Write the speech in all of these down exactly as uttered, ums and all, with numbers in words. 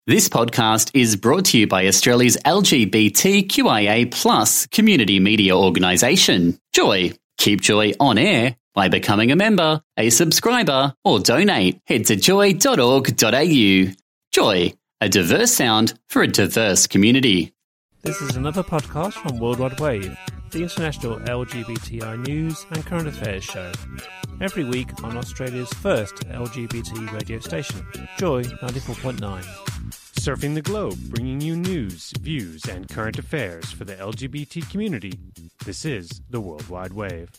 This podcast is brought to you by Australia's L G B T Q I A plus community media organisation, Joy. Keep Joy on air by becoming a member, a subscriber, or donate. Head to joy dot org dot a u. Joy, a diverse sound for a diverse community. This is another podcast from Worldwide Wave, the international L G B T I news and current affairs show. Every week on Australia's first L G B T radio station, Joy ninety-four point nine. Surfing the globe, bringing you news, views, and current affairs for the L G B T community. This is the Worldwide Wave.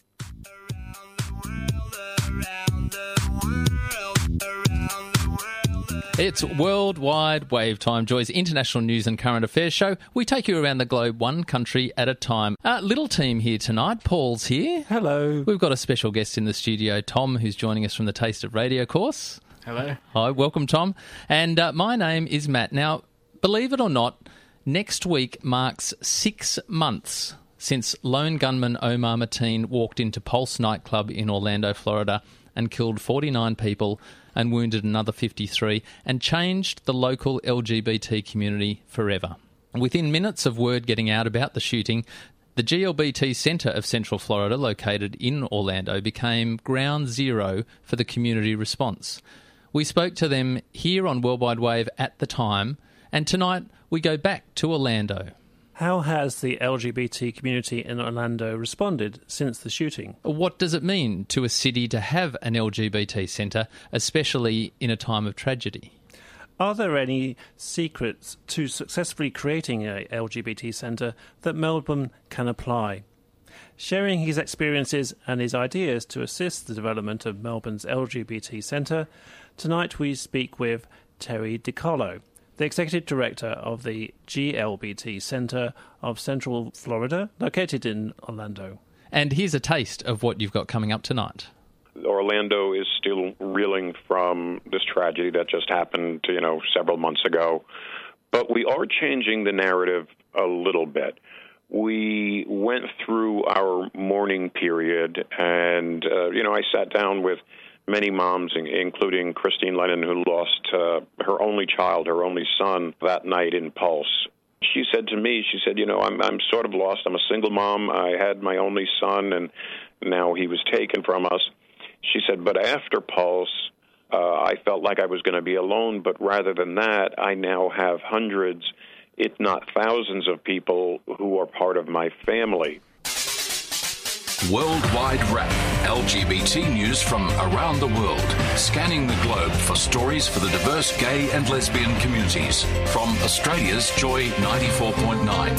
It's Worldwide Wave time, Joy's international news and current affairs show. We take you around the globe, one country at a time. Uh, little team here tonight. Paul's here. Hello. We've got a special guest in the studio, Tom, who's joining us from the Taste of Radio course. Hello. Hi, welcome, Tom. And uh, my name is Matt. Now, believe it or not, next week marks six months since lone gunman Omar Mateen walked into Pulse nightclub in Orlando, Florida, and killed forty-nine people and wounded another fifty-three, and changed the local L G B T community forever. Within minutes of word getting out about the shooting, the G L B T Centre of Central Florida, located in Orlando, became ground zero for the community response. We spoke to them here on Worldwide Wave at the time, and tonight we go back to Orlando. How has the L G B T community in Orlando responded since the shooting? What does it mean to a city to have an L G B T centre, especially in a time of tragedy? Are there any secrets to successfully creating a L G B T centre that Melbourne can apply? Sharing his experiences and his ideas to assist the development of Melbourne's L G B T centre, tonight we speak with Terry DiCarlo, the Executive Director of the G L B T Centre of Central Florida, located in Orlando. And here's a taste of what you've got coming up tonight. Orlando is still reeling from this tragedy that just happened, you know, several months ago. But we are changing the narrative a little bit. We went through our mourning period, and, uh, you know, I sat down with many moms, including Christine Lennon, who lost uh, her only child, her only son, that night in Pulse. She said to me, she said, you know, I'm I'm sort of lost. I'm a single mom. I had my only son, and now he was taken from us. She said, but after Pulse, uh, I felt like I was going to be alone, but rather than that, I now have hundreds, if not thousands of people who are part of my family. Worldwide Wrap, L G B T news from around the world, scanning the globe for stories for the diverse gay and lesbian communities. From Australia's Joy ninety-four point nine.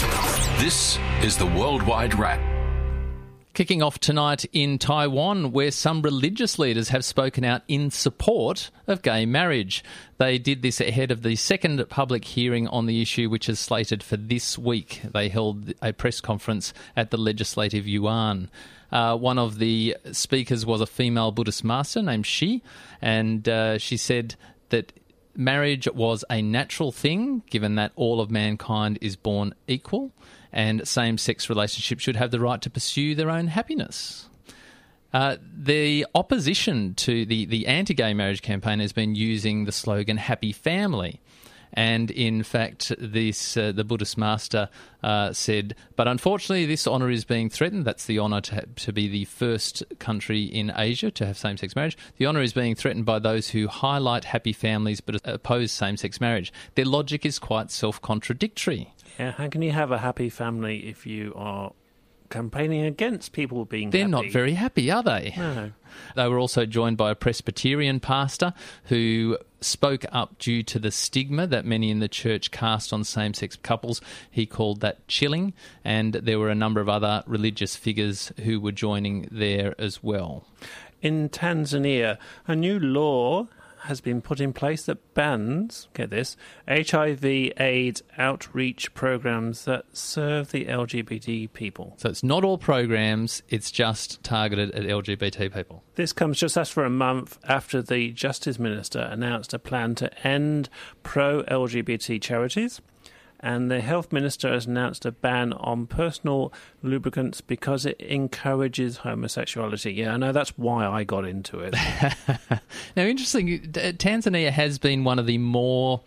This is the Worldwide Wrap. Kicking off tonight in Taiwan, where some religious leaders have spoken out in support of gay marriage. They did this ahead of the second public hearing on the issue, which is slated for this week. They held a press conference at the Legislative Yuan. Uh, one of the speakers was a female Buddhist master named Shi, and uh, she said that marriage was a natural thing, given that all of mankind is born equal, and same-sex relationships should have the right to pursue their own happiness. Uh, the opposition to the, the anti-gay marriage campaign has been using the slogan "Happy Family." And in fact, this uh, the Buddhist master uh, said, but unfortunately this honour is being threatened. That's the honour to, ha- to be the first country in Asia to have same-sex marriage. The honour is being threatened by those who highlight happy families but oppose same-sex marriage. Their logic is quite self-contradictory. Yeah, how can you have a happy family if you are campaigning against people being They're happy? not very happy, are they? No. They were also joined by a Presbyterian pastor who spoke up due to the stigma that many in the church cast on same-sex couples. He called that chilling, and there were a number of other religious figures who were joining there as well. In Tanzania, a new law has been put in place that bans, get this, H I V AIDS outreach programs that serve the L G B T people. So it's not all programs, it's just targeted at L G B T people. This comes just after a month after the Justice Minister announced a plan to end pro-L G B T charities, and the Health Minister has announced a ban on personal lubricants because it encourages homosexuality. Yeah, I know, that's why I got into it. Now, interesting, Tanzania has been one of the more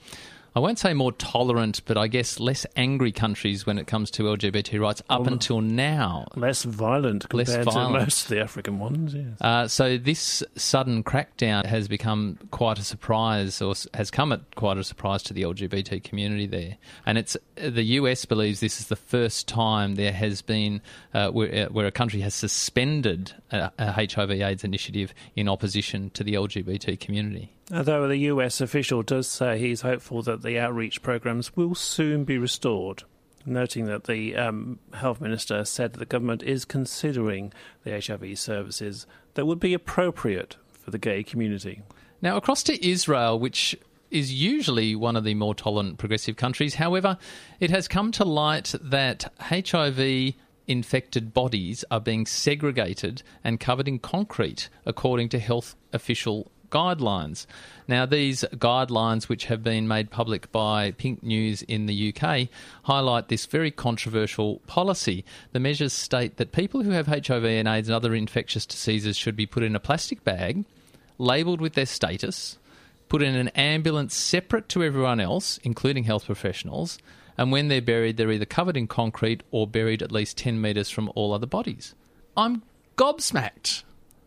I won't say more tolerant, but I guess less angry countries when it comes to L G B T rights up well, until now. Less violent compared less violent. to most of the African ones, yes. Uh, so this sudden crackdown has become quite a surprise, or has come at quite a surprise to the L G B T community there. And it's the U S believes this is the first time there has been uh, where, where a country has suspended a, a H I V AIDS initiative in opposition to the L G B T community. Although the U S official does say he's hopeful that the outreach programs will soon be restored, noting that the um, health minister said that the government is considering the H I V services that would be appropriate for the gay community. Now, across to Israel, which is usually one of the more tolerant progressive countries. However, it has come to light that H I V infected bodies are being segregated and covered in concrete, according to health official guidelines. Now, these guidelines, which have been made public by Pink News in the U K, highlight this very controversial policy. The measures state that people who have H I V and AIDS and other infectious diseases should be put in a plastic bag, labelled with their status, put in an ambulance separate to everyone else, including health professionals, and when they're buried, they're either covered in concrete or buried at least ten metres from all other bodies. I'm gobsmacked.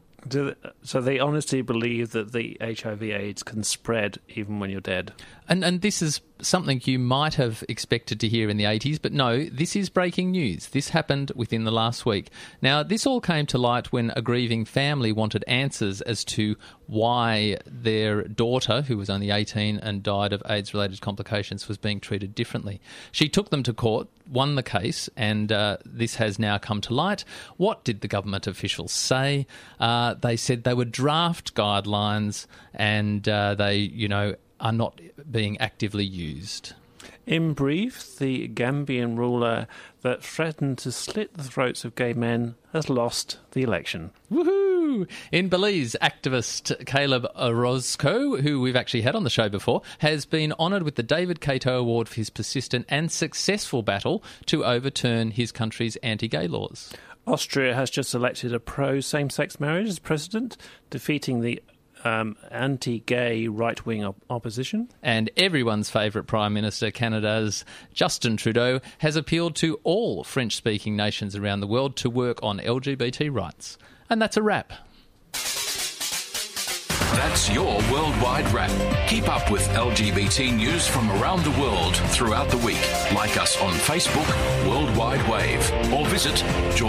Do they, so they honestly believe that the H I V AIDS can spread even when you're dead? And and this is something you might have expected to hear in the eighties, but no, this is breaking news. This happened within the last week. Now, this all came to light when a grieving family wanted answers as to why their daughter, who was only eighteen and died of AIDS-related complications, was being treated differently. She took them to court, won the case, and uh, this has now come to light. What did the government officials say? Uh, they said they would draft guidelines and uh, they, you know, are not being actively used. In brief, the Gambian ruler that threatened to slit the throats of gay men has lost the election. Woohoo! In Belize, activist Caleb Orozco, who we've actually had on the show before, has been honoured with the David Kato Award for his persistent and successful battle to overturn his country's anti-gay laws. Austria has just elected a pro-same-sex marriage as president, defeating the Um, anti-gay right-wing op- opposition. And everyone's favourite Prime Minister, Canada's Justin Trudeau, has appealed to all French-speaking nations around the world to work on L G B T rights. And that's a wrap. That's your Worldwide Wrap. Keep up with L G B T news from around the world throughout the week. Like us on Facebook, Worldwide Wave, or visit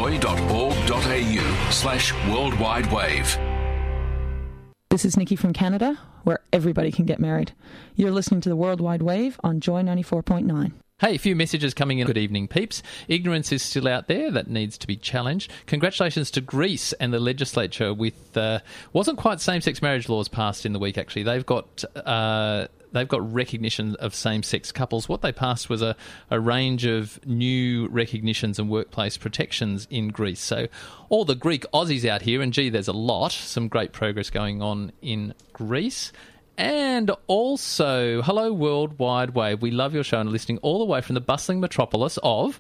joy.org.au slash Worldwide Wave. This is Nikki from Canada, where everybody can get married. You're listening to the Worldwide Wave on Joy ninety-four point nine. Hey, a few messages coming in. Good evening, peeps. Ignorance is still out there. That needs to be challenged. Congratulations to Greece and the legislature with... Uh, wasn't quite same-sex marriage laws passed in the week, actually. They've got... Uh, They've got recognition of same-sex couples. What they passed was a, a range of new recognitions and workplace protections in Greece. So all the Greek Aussies out here, and gee, there's a lot, some great progress going on in Greece. And also, hello World Wide Wave. We love your show and are listening all the way from the bustling metropolis of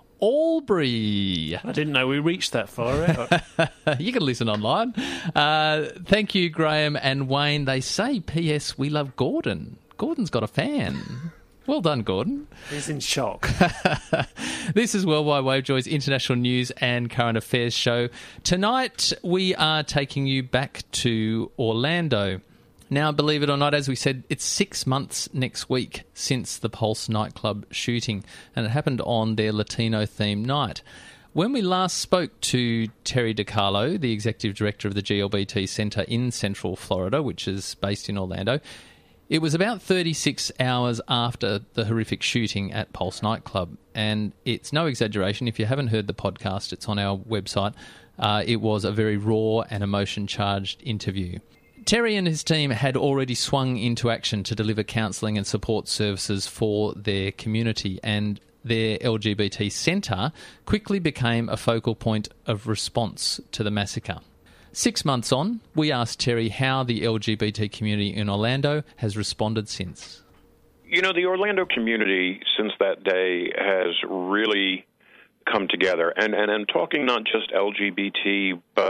Albury. I didn't know we reached that far out. You can listen online. Uh, thank you, Graham and Wayne. They say, P S, we love Gordon. Gordon's got a fan. Well done, Gordon. He's in shock. This is Worldwide Wave Joy's international news and current affairs show. Tonight, we are taking you back to Orlando. Now, believe it or not, as we said, it's six months next week since the Pulse nightclub shooting, and it happened on their Latino-themed night. When we last spoke to Terry DiCarlo, the executive director of the G L B T Centre in Central Florida, which is based in Orlando, it was about thirty-six hours after the horrific shooting at Pulse nightclub, and it's no exaggeration. If you haven't heard the podcast, it's on our website. Uh, it was a very raw and emotion-charged interview. Terry and his team had already swung into action to deliver counselling and support services for their community, and their L G B T centre quickly became a focal point of response to the massacre. Six months on, we asked Terry how the L G B T community in Orlando has responded since. You know, the Orlando community since that day has really come together, and, and I'm talking not just L G B T, but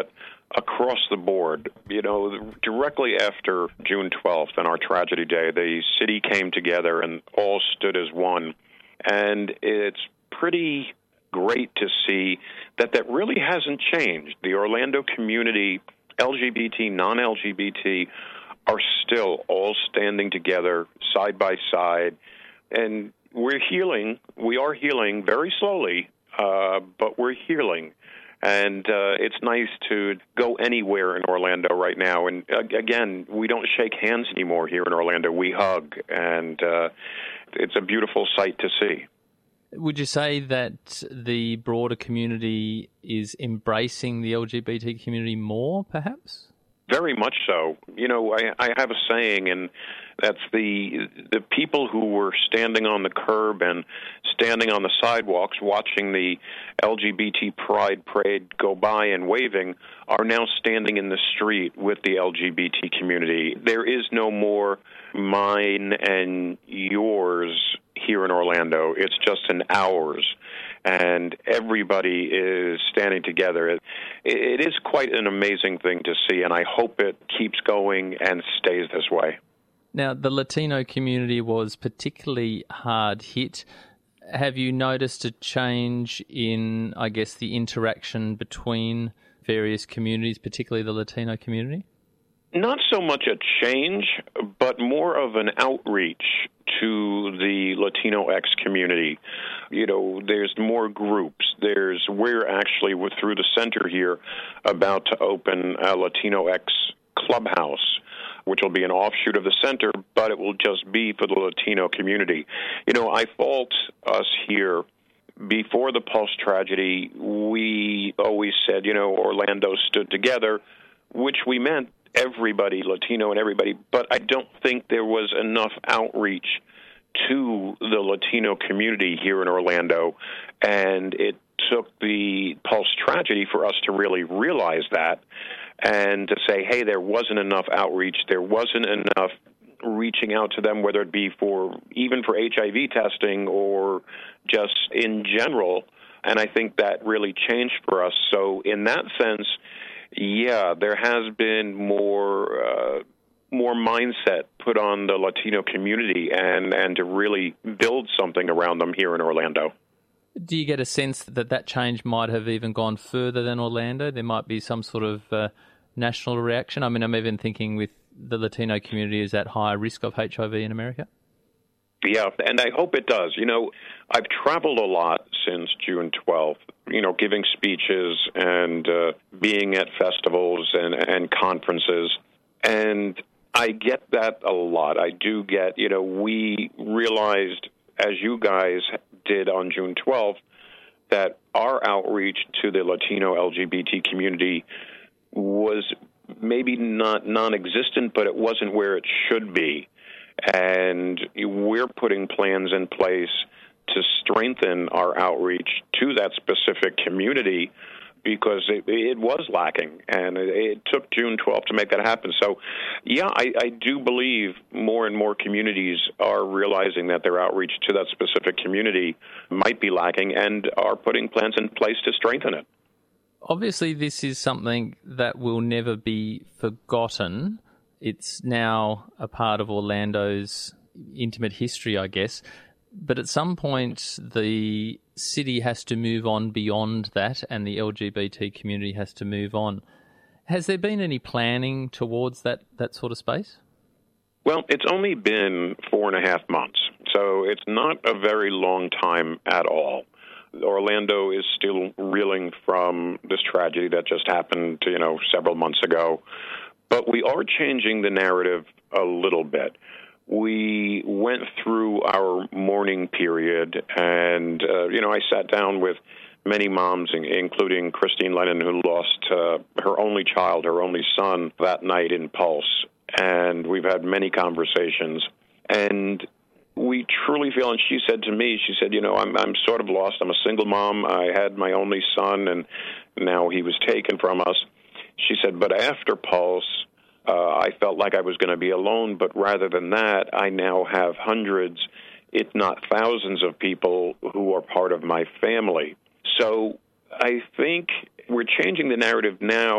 across the board. You know, directly after June twelfth and our tragedy day, the city came together and all stood as one. And it's pretty great to see that that really hasn't changed. The Orlando community, L G B T, non-L G B T, are still all standing together side by side. And we're healing. We are healing very slowly, uh, but we're healing. And uh, it's nice to go anywhere in Orlando right now. And uh, again, we don't shake hands anymore here in Orlando. We hug, and uh, it's a beautiful sight to see. Would you say that the broader community is embracing the L G B T community more, perhaps? Very much so. You know, I, I have a saying, and that's the the people who were standing on the curb and standing on the sidewalks watching the L G B T pride parade go by and waving are now standing in the street with the L G B T community. There is no more mine and yours here in Orlando. It's just an ours. And everybody is standing together. It, it is quite an amazing thing to see, and I hope it keeps going and stays this way. Now, the Latino community was particularly hard hit. Have you noticed a change in, I guess, the interaction between various communities, particularly the Latino community? Not so much a change, but more of an outreach to the Latinx community. You know, there's more groups. There's we're actually with, through the center here about to open a Latinx clubhouse, which will be an offshoot of the center, but it will just be for the Latino community. You know, I fault us here. Before the Pulse tragedy, we always said, you know, Orlando stood together, which we meant everybody, Latino and everybody, but I don't think there was enough outreach to the Latino community here in Orlando, and it took the Pulse tragedy for us to really realize that and to say, hey, there wasn't enough outreach, there wasn't enough reaching out to them, whether it be for even for H I V testing or just in general, and I think that really changed for us. So in that sense, yeah, there has been more uh, more mindset put on the Latino community and, and to really build something around them here in Orlando. Do you get a sense that that change might have even gone further than Orlando? There might be some sort of uh, national reaction. I mean, I'm even thinking with the Latino community is at higher risk of H I V in America? Yeah, and I hope it does. You know, I've traveled a lot since June twelfth, you know, giving speeches and uh, being at festivals and, and conferences, and I get that a lot. I do get, you know, we realized, as you guys did on June twelfth, that our outreach to the Latino L G B T community was maybe not non-existent, but it wasn't where it should be. And we're putting plans in place to strengthen our outreach to that specific community because it, it was lacking, and it, it took June twelfth to make that happen. So, yeah, I, I do believe more and more communities are realizing that their outreach to that specific community might be lacking and are putting plans in place to strengthen it. Obviously, this is something that will never be forgotten. It's now a part of Orlando's intimate history, I guess. But at some point, the city has to move on beyond that, and the L G B T community has to move on. Has there been any planning towards that, that sort of space? Well, it's only been four and a half months, so it's not a very long time at all. Orlando is still reeling from this tragedy that just happened, you know, several months ago. But we are changing the narrative a little bit. We went through our mourning period, and, uh, you know, I sat down with many moms, including Christine Lennon, who lost uh, her only child, her only son, that night in Pulse. And we've had many conversations. And we truly feel, and she said to me, she said, you know, I'm, I'm sort of lost. I'm a single mom. I had my only son, and now he was taken from us. She said, but after Pulse, uh, I felt like I was going to be alone, but rather than that, I now have hundreds, if not thousands of people who are part of my family. So I think we're changing the narrative now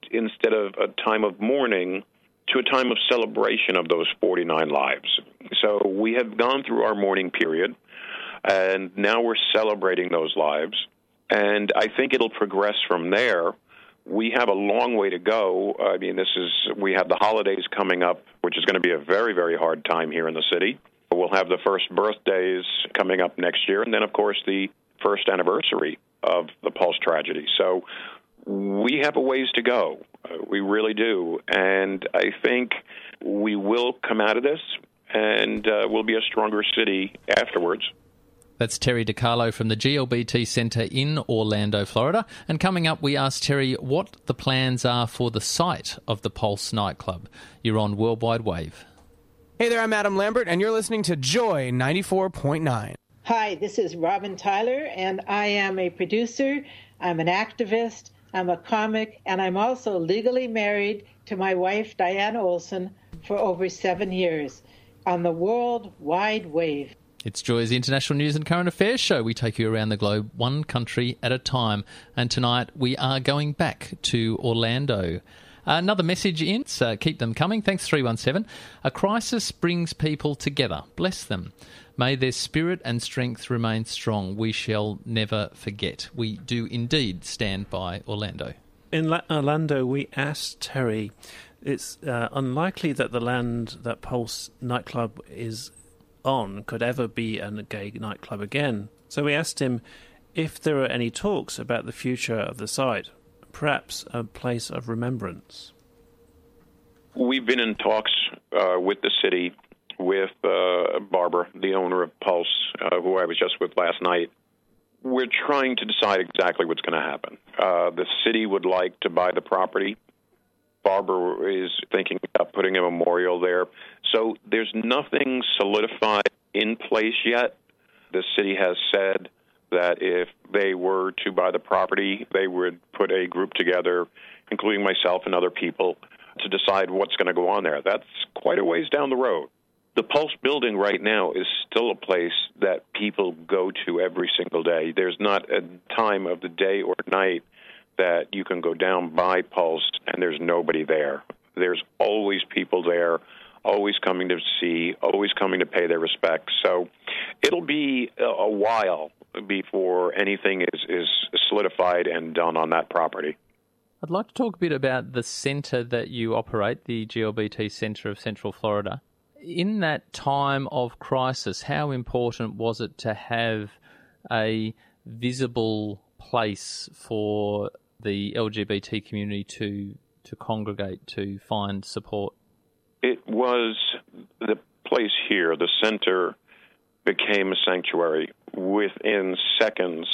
instead of a time of mourning, to a time of celebration of those forty-nine lives. So we have gone through our mourning period, and now we're celebrating those lives. And I think it'll progress from there. We have a long way to go. I mean, this is we have the holidays coming up, which is going to be a very, very hard time here in the city. We'll have the first birthdays coming up next year, and then, of course, the first anniversary of the Pulse tragedy. So we have a ways to go. Uh, we really do. And I think we will come out of this, and uh, we'll be a stronger city afterwards. That's Terry DiCarlo from the G L B T Centre in Orlando, Florida. And coming up, we asked Terry what the plans are for the site of the Pulse nightclub. You're on Worldwide Wave. Hey there, I'm Adam Lambert, and you're listening to Joy ninety-four point nine. Hi, this is Robin Tyler, and I am a producer, I'm an activist, I'm a comic, and I'm also legally married to my wife, Diane Olson, for over seven years on the World Wide Wave. It's Joy's International News and Current Affairs show. We take you around the globe, one country at a time. And tonight we are going back to Orlando. Another message in, so keep them coming. Thanks, three one seven. A crisis brings people together. Bless them. May their spirit and strength remain strong. We shall never forget. We do indeed stand by Orlando. In La- Orlando, we asked Terry, it's uh, unlikely that the land that Pulse nightclub is on could ever be a gay nightclub again. So we asked him if there are any talks about the future of the site, perhaps a place of remembrance. We've been in talks uh, with the city, with uh, Barbara, the owner of Pulse, uh, who I was just with last night. We're trying to decide exactly what's going to happen. Uh, the city would like to buy the property. Barbara is thinking about putting a memorial there. So there's nothing solidified in place yet. The city has said that if they were to buy the property, they would put a group together, including myself and other people, to decide what's going to go on there. That's quite a ways down the road. The Pulse building right now is still a place that people go to every single day. There's not a time of the day or night that you can go down by Pulse and there's nobody there. There's always people there, always coming to see, always coming to pay their respects. So it'll be a while before anything is, is solidified and done on that property. I'd like to talk a bit about the centre that you operate, the G L B T Centre of Central Florida. In that time of crisis, how important was it to have a visible place for the L G B T community to to congregate, to find support? It was the place here, the center became a sanctuary within seconds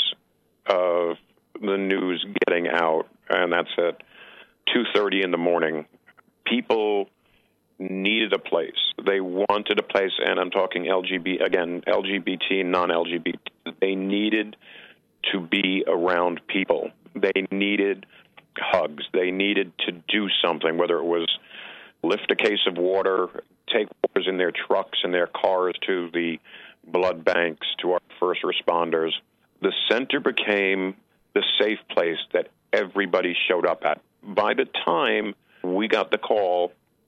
of the news getting out, and that's at two thirty in the morning. People needed a place. They wanted a place, and I'm talking L G B T, again, L G B T, non-L G B T. They needed to be around people. They needed hugs. They needed to do something, whether it was lift a case of water, take waters in their trucks and their cars to the blood banks, to our first responders. The center became the safe place that everybody showed up at. By the time we got the call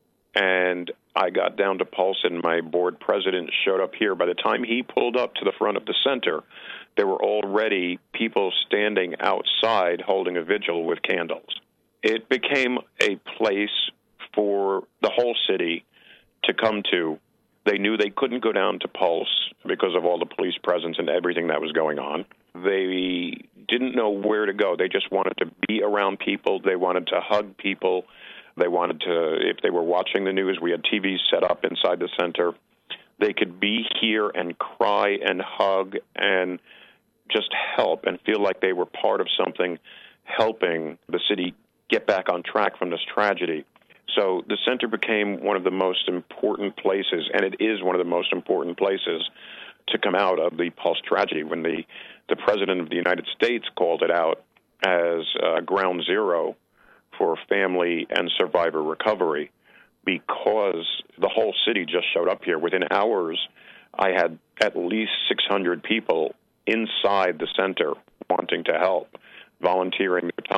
and I got down to Pulse and my board president showed up here, by the time he pulled up to the front of the center, there were already people standing outside holding a vigil with candles. It became a place for the whole city to come to. They knew they couldn't go down to Pulse because of all the police presence and everything that was going on. They didn't know where to go. They just wanted to be around people. They wanted to hug people. They wanted to, if they were watching the news, we had T Vs set up inside the center. They could be here and cry and hug and just help and feel like they were part of something, helping the city get back on track from this tragedy. So the center became one of the most important places, and it is one of the most important places to come out of the Pulse tragedy. When the, the President of the United States called it out as uh, ground zero for family and survivor recovery, because the whole city just showed up here. Within hours, I had at least six hundred people inside the center wanting to help, volunteering their time.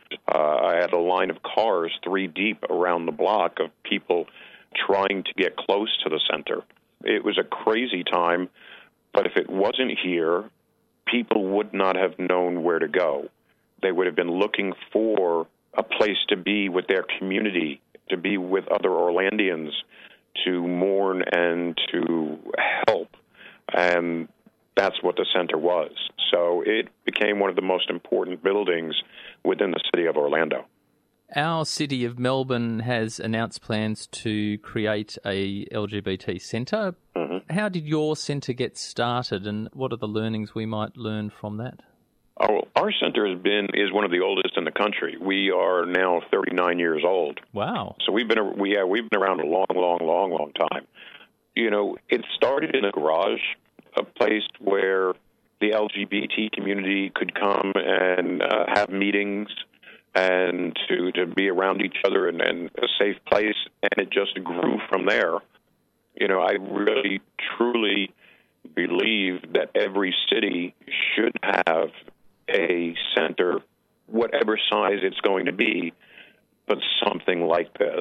Uh, I had a line of cars three deep around the block of people trying to get close to the center. It was a crazy time, but if it wasn't here, people would not have known where to go. They would have been looking for a place to be with their community, to be with other Orlandians, to mourn and to help. And that's what the center was. So it became one of the most important buildings within the city of Orlando. Our city of Melbourne has announced plans to create a L G B T centre. Mm-hmm. How did your centre get started, and what are the learnings we might learn from that? Oh, our center has been is one of the oldest in the country. We are now thirty-nine years old. Wow! So we've been we yeah, we've been around a long, long, long, long time. You know, it started in a garage, a place where the L G B T community could come and uh, have meetings and to, to be around each other and, and a safe place, and it just grew from there. You know, I really, truly believe that every city should have a center, whatever size it's going to be, but something like this.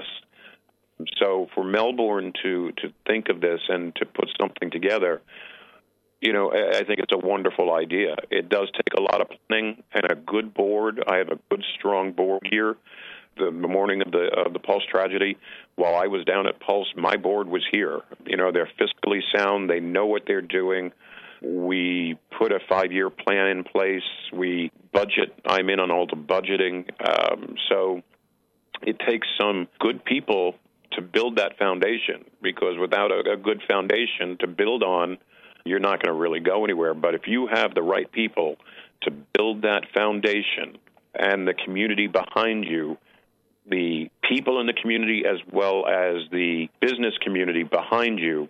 So for Melbourne to, to think of this and to put something together, you know, I think it's a wonderful idea. It does take a lot of planning and a good board. I have a good, strong board here. The, the morning of the of the Pulse tragedy, while I was down at Pulse, my board was here. You know, they're fiscally sound. They know what they're doing. We put a five-year plan in place. We budget. I'm in on all the budgeting. Um, so it takes some good people to build that foundation, because without a, a good foundation to build on, you're not going to really go anywhere. But if you have the right people to build that foundation and the community behind you, the people in the community as well as the business community behind you,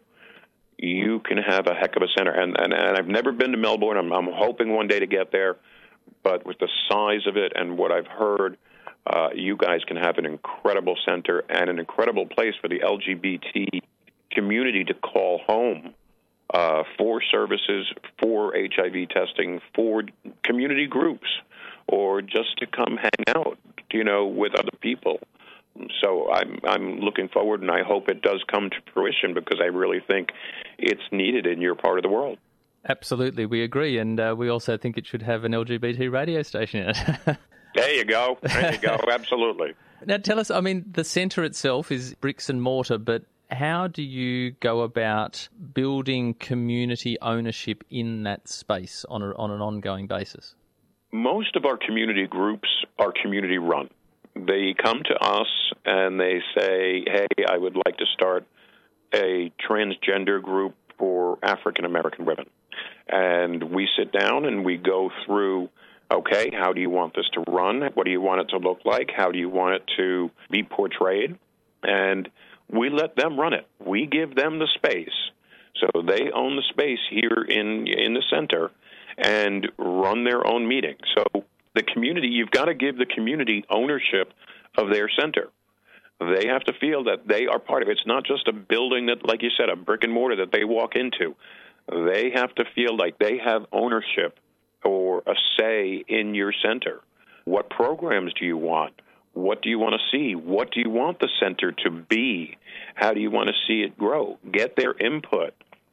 you can have a heck of a center. And, and, and I've never been to Melbourne. I'm, I'm hoping one day to get there. But with the size of it and what I've heard, uh, you guys can have an incredible center and an incredible place for the L G B T community to call home. Uh, for services, for H I V testing, for community groups, or just to come hang out, you know, with other people. So I'm I'm looking forward, and I hope it does come to fruition, because I really think it's needed in your part of the world. Absolutely, we agree, and uh, we also think it should have an L G B T radio station in it. There you go. There you go. Absolutely. Now, tell us, I mean, the centre itself is bricks and mortar, but how do you go about building community ownership in that space on a, on an ongoing basis? Most of our community groups are community run. They come to us and they say, hey, I would like to start a transgender group for African American women. And we sit down and we go through, okay, how do you want this to run? What do you want it to look like? How do you want it to be portrayed? And we let them run it. We give them the space. So they own the space here in in the center and run their own meeting. So the community, you've got to give the community ownership of their center. They have to feel that they are part of it. It's not just a building that, like you said, a brick and mortar that they walk into. They have to feel like they have ownership or a say in your center. What programs do you want? What do you want to see? What do you want the center to be? How do you want to see it grow? Get their input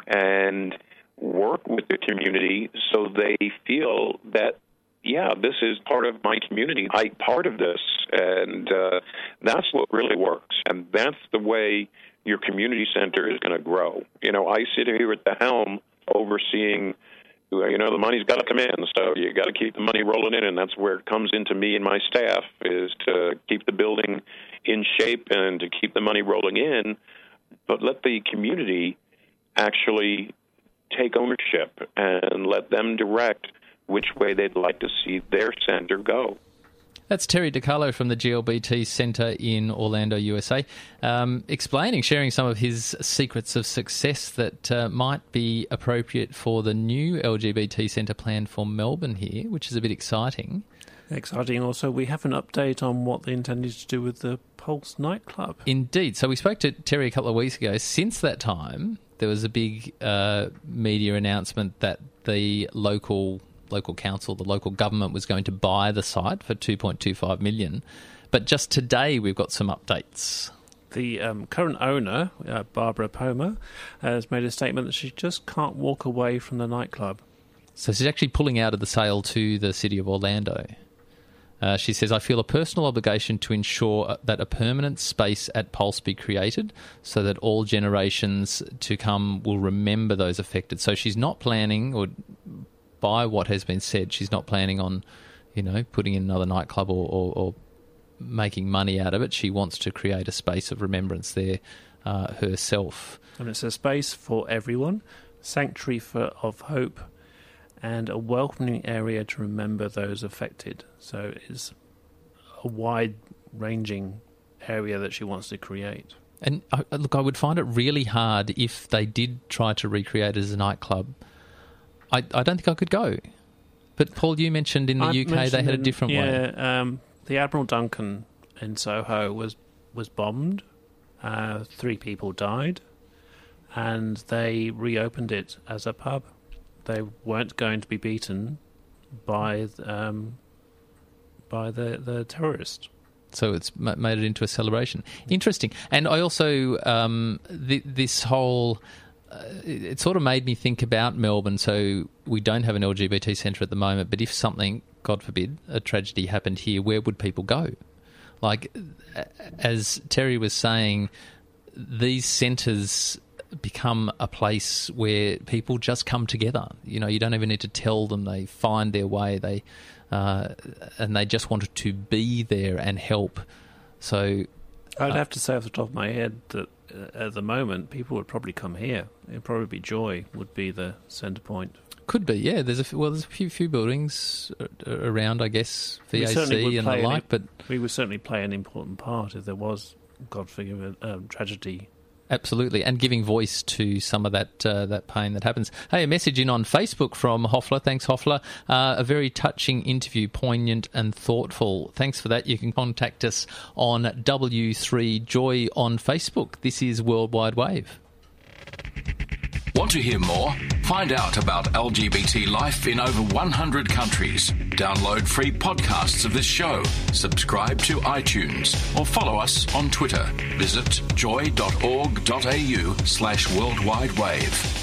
and work with the community so they feel that, yeah, this is part of my community. I'm part of this, and uh, that's what really works. And that's the way your community center is going to grow. You know, I sit here at the helm overseeing, you know, the money's got to come in, so you got to keep the money rolling in, and that's where it comes into me and my staff, is to keep the building in shape and to keep the money rolling in, but let the community actually take ownership and let them direct which way they'd like to see their center go. That's Terry DiCarlo from the G L B T Centre in Orlando, U S A, um, explaining, sharing some of his secrets of success that uh, might be appropriate for the new L G B T Centre plan for Melbourne here, which is a bit exciting. Exciting. Also, we have an update on what they intended to do with the Pulse nightclub. Indeed. So we spoke to Terry a couple of weeks ago. Since that time, there was a big uh, media announcement that the local local council, the local government was going to buy the site for two point two five million dollars. But just today we've got some updates. The um, current owner, uh, Barbara Poma, has made a statement that she just can't walk away from the nightclub. So she's actually pulling out of the sale to the City of Orlando. Uh, she says, I feel a personal obligation to ensure that a permanent space at Pulse be created so that all generations to come will remember those affected. So she's not planning, or by what has been said, she's not planning on, you know, putting in another nightclub or, or, or making money out of it. She wants to create a space of remembrance there uh, herself. And it's a space for everyone, sanctuary for, of hope, and a welcoming area to remember those affected. So it's a wide-ranging area that she wants to create. And uh, look, I would find it really hard if they did try to recreate it as a nightclub. I, I don't think I could go. But Paul, you mentioned in the I U K they had a different yeah, way. Yeah, um, the Admiral Duncan in Soho was was bombed. Uh, three people died, and they reopened it as a pub. They weren't going to be beaten by um, by the the terrorist. So it's made it into a celebration. Interesting. And I also um, th- this whole. Uh, it sort of made me think about Melbourne. So we don't have an L G B T centre at the moment, but if something, God forbid, a tragedy happened here, where would people go? Like, as Terry was saying, these centres become a place where people just come together. You know, you don't even need to tell them. They find their way. They uh, and they just wanted to be there and help. So I'd uh, have to say off the top of my head that uh, at the moment, people would probably come here. It'd probably be Joy would be the centre point. Could be, yeah. There's a few, well, there's a few few buildings around, I guess, V A C and the like. But we would certainly play an important part if there was, God forgive, a um, tragedy. Absolutely, and giving voice to some of that uh, that pain that happens. Hey, a message in on Facebook from Hoffler. Thanks, Hoffler. Uh, a very touching interview, poignant and thoughtful. Thanks for that. You can contact us on W three Joy on Facebook. This is Worldwide Wave. Want to hear more? Find out about L G B T life in over one hundred countries. Download free podcasts of this show. Subscribe to iTunes or follow us on Twitter. Visit joy.org.au slash worldwide wave.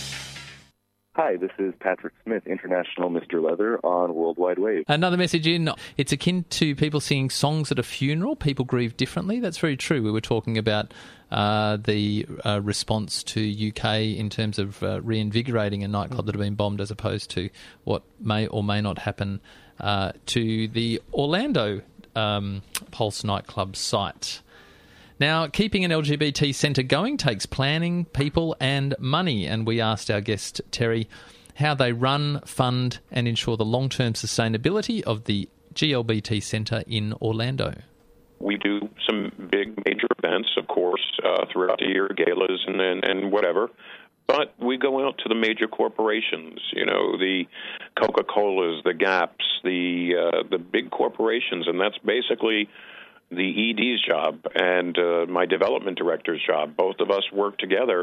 Hi, this is Patrick Smith, International Mister Leather on Worldwide Wave. Another message in, it's akin to people singing songs at a funeral. People grieve differently. That's very true. We were talking about uh, the uh, response to U K in terms of uh, reinvigorating a nightclub that had been bombed, as opposed to what may or may not happen uh, to the Orlando um, Pulse nightclub site. Now, keeping an L G B T centre going takes planning, people and money, and we asked our guest, Terry, how they run, fund and ensure the long-term sustainability of the G L B T centre in Orlando. We do some big major events, of course, uh, throughout the year, galas and, and, and whatever. But we go out to the major corporations, you know, the Coca-Colas, the Gaps, the uh, the big corporations, and that's basically the E D's job and uh, my development director's job. Both of us work together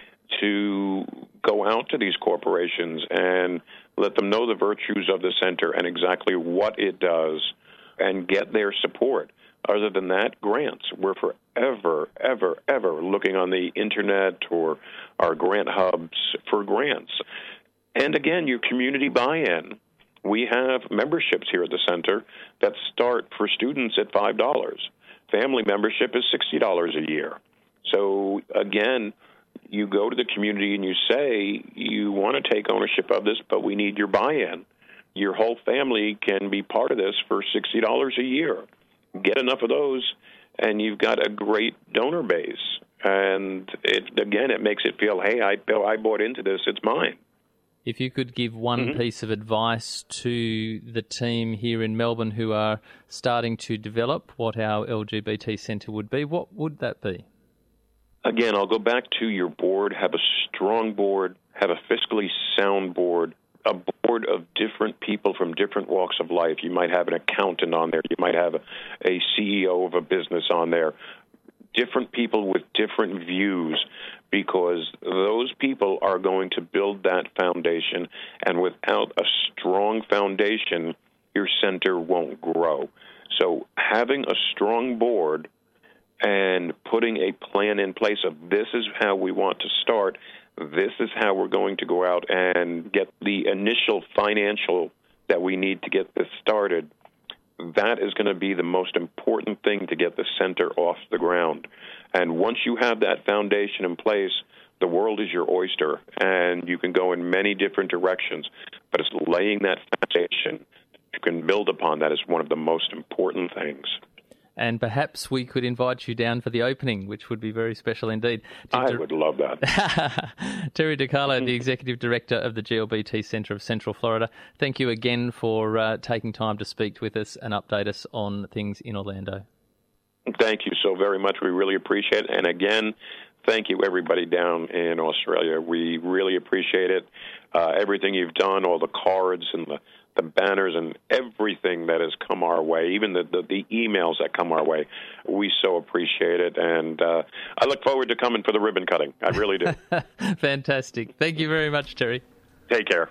to go out to these corporations and let them know the virtues of the center and exactly what it does and get their support. Other than that, grants. We're forever, ever, ever looking on the Internet or our grant hubs for grants. And again, your community buy-in. We have memberships here at the center that start for students at five dollars. Family membership is sixty dollars a year. So, again, you go to the community and you say, you want to take ownership of this, but we need your buy-in. Your whole family can be part of this for sixty dollars a year. Get enough of those, and you've got a great donor base. And, it, again, it makes it feel, hey, I, I bought into this, it's mine. If you could give one mm-hmm. piece of advice to the team here in Melbourne who are starting to develop what our L G B T centre would be, what would that be? Again, I'll go back to your board. Have a strong board. Have a fiscally sound board. A board of different people from different walks of life. You might have an accountant on there. You might have a, a C E O of a business on there. different people with different views, because those people are going to build that foundation, and without a strong foundation, your center won't grow. So having a strong board and putting a plan in place of this is how we want to start, this is how we're going to go out and get the initial financial that we need to get this started, that is going to be the most important thing to get the center off the ground. And once you have that foundation in place, the world is your oyster, and you can go in many different directions. But it's laying that foundation you can build upon that is one of the most important things. And perhaps we could invite you down for the opening, which would be very special indeed. I would love that. Terry DiCarlo, the Executive Director of the G L B T Centre of Central Florida, thank you again for uh, taking time to speak with us and update us on things in Orlando. Thank you so very much. We really appreciate it. And again, thank you, everybody down in Australia. We really appreciate it. Uh, everything you've done, all the cards and the the banners and everything that has come our way, even the, the, the emails that come our way. We so appreciate it, and uh, I look forward to coming for the ribbon cutting. I really do. Fantastic. Thank you very much, Terry. Take care.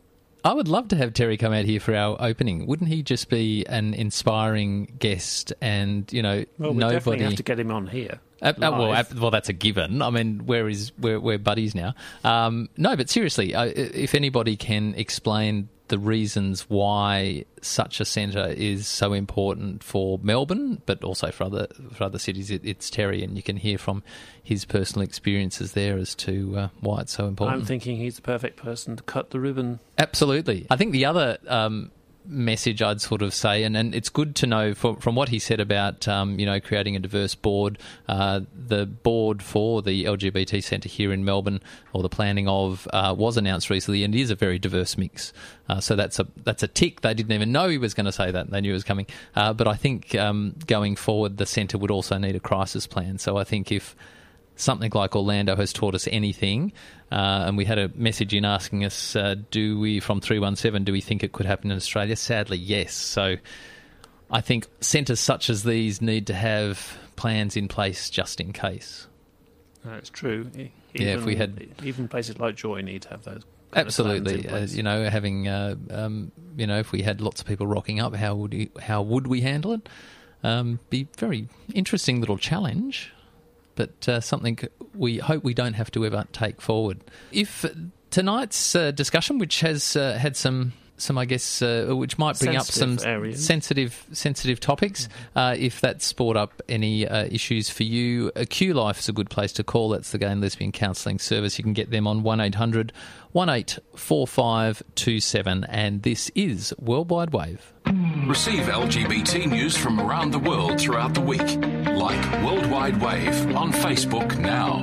I would love to have Terry come out here for our opening. Wouldn't he just be an inspiring guest? And, you know, well, we nobody... definitely have to get him on here. Uh, uh, well, uh, well, that's a given. I mean, where is we're, we're buddies now. Um, no, but seriously, uh, if anybody can explain the reasons why such a centre is so important for Melbourne, but also for other for other cities, it, it's Terry, and you can hear from his personal experiences there as to uh, why it's so important. I'm thinking he's the perfect person to cut the ribbon. Absolutely. I think the other um, message I'd sort of say, and, and it's good to know for, from what he said about um, you know creating a diverse board, uh, the board for the L G B T Centre here in Melbourne, or the planning of, uh, was announced recently, and it is a very diverse mix. Uh, so that's a that's a tick. They didn't even know he was going to say that. They knew it was coming. Uh, but I think um, going forward, the centre would also need a crisis plan. So I think if something like Orlando has taught us anything, uh, and we had a message in asking us, uh, do we, from three one seven, do we think it could happen in Australia? Sadly, yes. So I think centres such as these need to have plans in place just in case. That's true. Even, yeah, if we had... Even places like Joy need to have those. Absolutely, uh, you know, having uh, um, you know, if we had lots of people rocking up, how would we, how would we handle it? Um, be very interesting little challenge, but uh, something we hope we don't have to ever take forward. If tonight's uh, discussion, which has uh, had some. Some, I guess, uh, which might bring sensitive up some areas. sensitive, sensitive topics. Mm-hmm. Uh, if that's brought up any uh, issues for you, uh, Q Life is a good place to call. That's the Gay and Lesbian Counselling Service. You can get them on one eight hundred one eight four five two seven. And this is Worldwide Wave. Receive L G B T news from around the world throughout the week. Like Worldwide Wave on Facebook now.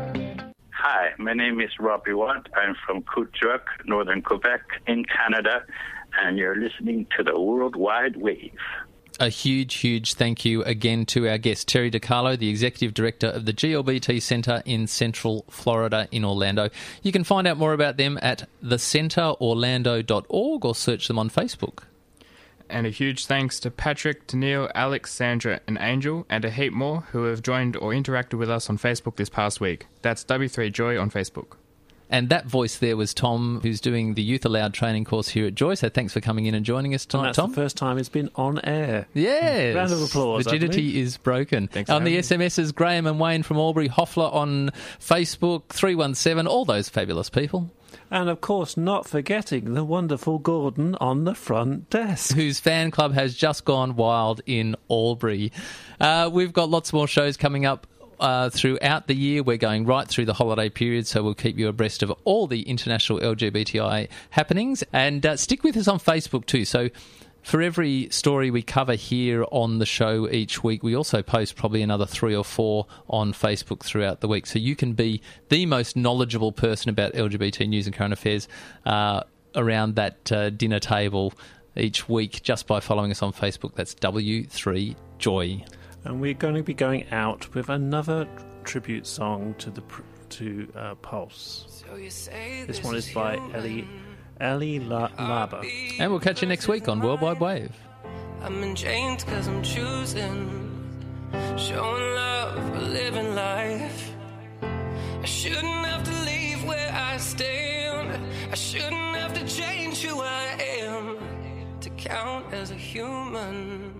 Hi, my name is Robbie Watt. I'm from Couturier, Northern Quebec in Canada, and you're listening to the Worldwide Wave. A huge, huge thank you again to our guest, Terry DiCarlo, the Executive Director of the G L B T Centre in Central Florida in Orlando. You can find out more about them at the centre orlando dot org or search them on Facebook. And a huge thanks to Patrick, Tennille, Alex, Sandra and Angel, and a heap more who have joined or interacted with us on Facebook this past week. That's W three Joy on Facebook. And that voice there was Tom, who's doing the Youth Aloud training course here at Joy. So thanks for coming in and joining us tonight, and that's Tom. the first time it's been on air. Yes. Round of applause. Rigidity is broken. Thanks on the S M Ses, Graham and Wayne from Albury, Hoffler on Facebook, three one seven, all those fabulous people. And, of course, not forgetting the wonderful Gordon on the front desk. Whose fan club has just gone wild in Albury. Uh, we've got lots more shows coming up uh, throughout the year. We're going right through the holiday period, so we'll keep you abreast of all the international L G B T I happenings. And uh, stick with us on Facebook too. So for every story we cover here on the show each week, we also post probably another three or four on Facebook throughout the week. So you can be the most knowledgeable person about L G B T news and current affairs uh, around that uh, dinner table each week just by following us on Facebook. That's W three Joy. And we're going to be going out with another tribute song to the to uh, Pulse. So you say this one is by Ellie... Ellie La- Laba. And we'll catch you next week on Worldwide Wave. I'm in chains because I'm choosing, showing love for living life. I shouldn't have to leave where I stand. I shouldn't have to change who I am to count as a human.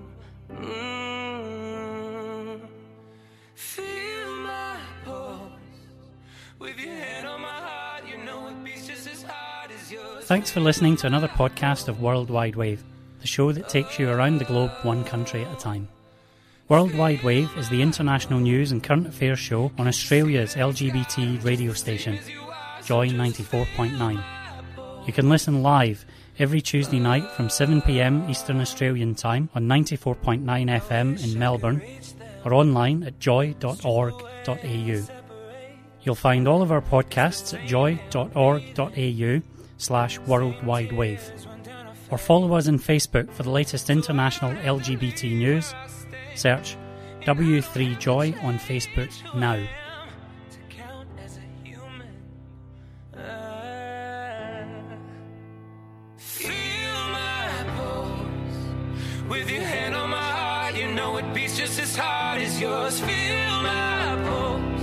Mm. Feel my pulse with your hand on my heart. You know it beats just as hard as yours. Thanks for listening to another podcast of World Wide Wave, the show that takes you around the globe one country at a time. World Wide Wave is the international news and current affairs show on Australia's L G B T radio station, Joy ninety-four point nine. You can listen live every Tuesday night from seven p m Eastern Australian Time on ninety-four point nine F M in Melbourne, or online at joy dot org dot a u. You'll find all of our podcasts at joy dot org dot a u slash worldwide wave. Or follow us on Facebook for the latest international L G B T news. Search W three Joy on Facebook now. Feel my pulse with your hand on my heart. You know it beats just as hard as yours. Feel my pulse.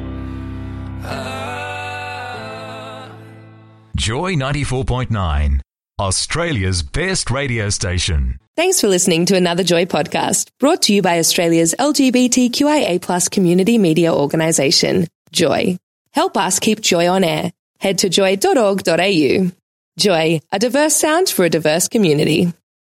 Ah. Joy ninety-four point nine, Australia's best radio station. Thanks for listening to another Joy podcast, brought to you by Australia's L G B T Q I A plus community media organisation, Joy. Help us keep Joy on air. Head to joy dot org dot a u. Joy, a diverse sound for a diverse community.